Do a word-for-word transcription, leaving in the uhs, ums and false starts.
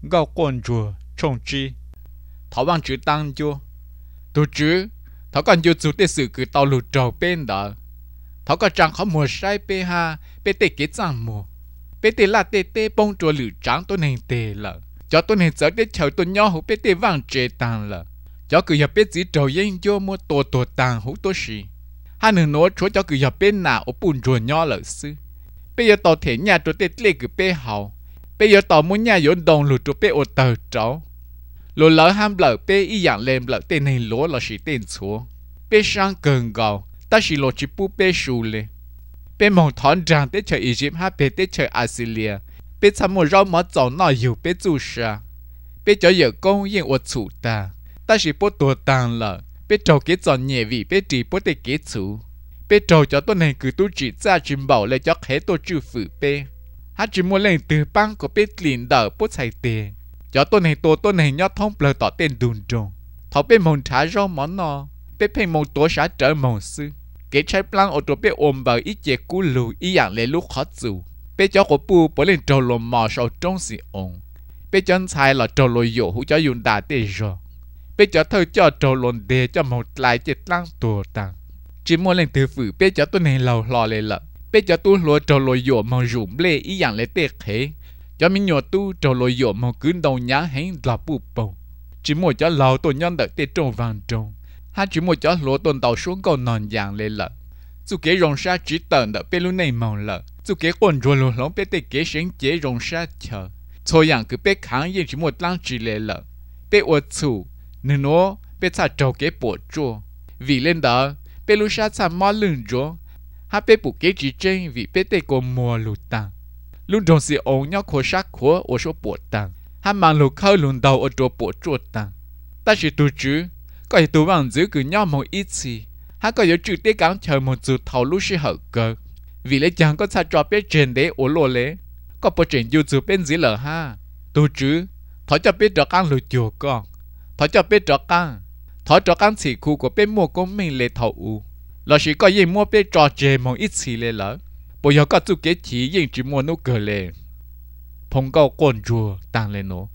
gạo con chùa trông chi thảo bằng chữ tăng chua tu chữ thảo còn chua chủ tế sự cứ tàu lụt trầu bên đó thảo có chẳng khó mùa sai bê ha bê tê kế chẳng mùa bê tê là tê tê bông chùa lử trắng tôi nên tê lợ cho tôi nên giờ để chờ tôi nhỏ hú bê tê vàng chế tăng lợ cho cứ nhập bê chỉ trầu yên chua mua tổ tổ tăng hú tôi xì hai nửa nói chúa cho cứ nhập bên nào ở bùn chùa nhỏ lợ sư bây giờ tàu thể nhà tôi tê lê cứ bê hậu bây giờ tàu muốn nhà dọn đồng lụt tôi bê ô tờ cháu lô lỡ ham lỡ bê y dạng lên lỡ tên này lúa là sĩ tên chúa bê sang gần gạo ta chỉ lột chỉ bu bê sù lê bê mong thon rằng tết trời Egypt ha bê tết trời Assyria bê tham một rau mỡ dầu nọ nhiều bê du sa bê cho giờ công yên ở chủ ta ta chỉ bố tổ tàng lỡ bê trâu kế chọn nhẹ vị bê trì bố tê kế chủ bê trâu cho tôi này cứ tu chỉ ra chim bảo lấy cho khé tôi chịu phụ bê hát chỉ muốn lên từ băng của bê lìn đỡ bố chạy tê cho tôi này tôi tôi này nhớ thông bờ tỏ tên đùn trồng thọ bê mong trả rau món nọ bê phê mong tổ xã trở mong sư cái trái plan ở chỗ bê ôm bờ ít chè cú lù ý dạng lấy lúc khó chịu bê cho của bu bố lên trâu lò mò sau trong xì ong bê chân sai là trâu lò dỗ hú cho dùng đá tê rồi bê cho thơ cho trâu lòn đê cho một lại chết lăng tổ tàng chỉ muốn lên từ phủ bê cho tôi này lầu lò lên lợ bê cho tôi lùa trâu lò dỗ mong rụng lê ý dạng lấy tê khế cho mình nhỏ tu trâu lò dỗ mong cứ đầu nhá hén là bu bầu chỉ muốn cho lầu tôi nhân đợi tê trâu vàng trâu hai chỉ một chó lúa tuần tàu xuống cầu nòn dạng lên lợ, dù kế rồng sa chỉ tận đợi bên lúc này màu lợ, dù kế quần rồi lúa lóng bên tê kế sáng chế rồng sa chờ, thôi dạng cứ bên kháng yên chỉ một lăng chỉ lên lợ, bên ở chủ, nên nó bên xa trâu kế bộ chua, vì lên đó bên lúc sa xa mò lưng chua, hai bên bù kế chỉ trên vì bên tê có mùa lụt tăng, lúc trong sự ổn nhau khó sát khó ở số bộ tăng, hai mang lụt khơi lùn đầu ở chỗ bộ chua tăng, ta chỉ tu chứ có thể tụ bằng giữ cứ nhau một ít gì hắn có thể trực tiếp cảm chờ một sự thảo lúc sẽ hở cơ vì lẽ chẳng có sao cho biết trên đấy ổ lộ lẽ có bộ chuyện YouTube bên dưới lờ ha tu chứ thọ cho biết cho con lừa chùa con thọ cho biết cho con thọ cho con chỉ khu của bên mua của mình lệ thầu u là chỉ có gì mua biết trò chơi một ít gì lẽ lỡ bây giờ có chú kế chỉ riêng chỉ mua nô cờ lệ phong cao con chùa tăng lên nó